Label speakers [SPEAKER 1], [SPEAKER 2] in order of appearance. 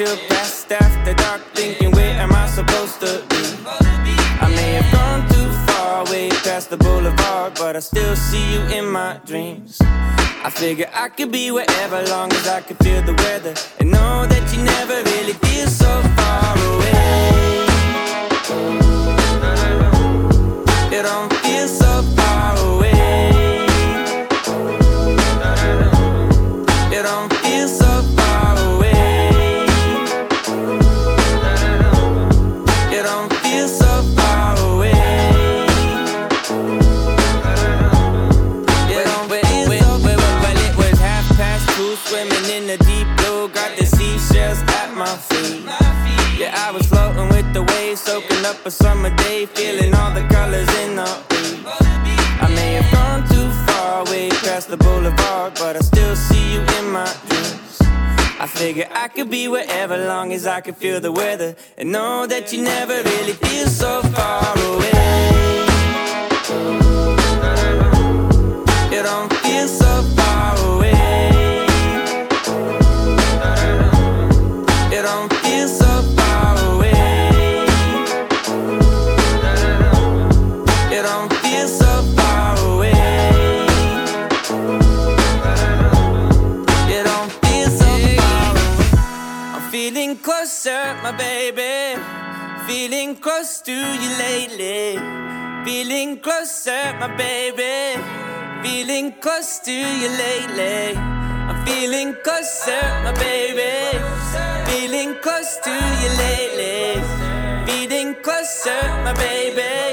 [SPEAKER 1] still past after dark, thinking where am I supposed to be? I may have gone too far, way past the boulevard, but I still see you in my dreams. I figure I could be wherever, long as I can feel the weather, and know that you never really feel so far away. You don't feel so far away. You don't feel so far away. You don't feel so far away. You don't feel so far away. Well, it was 2:30, swimming in the deep blue, got the seashells at my feet. Yeah, I was floating with the waves, soaking up a summer day, feeling all the colors in the breeze. I may have gone too far, way past the boulevard, but I still see you in my dreams. I figure I could be wherever, long as I can feel the weather, and know that you never really feel so far away. You don't feel so far away. You don't feel so far away. You don't feel so far away. You don't feel so far away. I'm feeling closer, my baby. Feeling close to you lately. Feeling closer, my baby. Feeling close to you lately. I'm feeling closer, my baby. Feeling close to you lately. Feeling closer, my baby.